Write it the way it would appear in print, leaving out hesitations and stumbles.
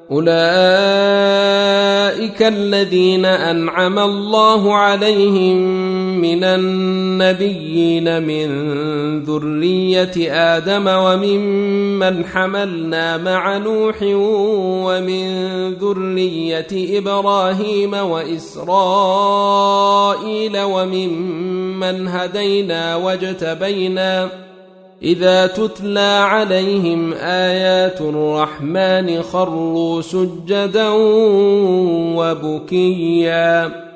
أولئك الذين أنعم الله عليهم من النبيين من ذرية آدم وممن حملنا مع نوح ومن ذرية إبراهيم وإسرائيل وممن هدينا واجتبينا إذا تتلى عليهم آيات الرحمن خروا سجدا وبكيا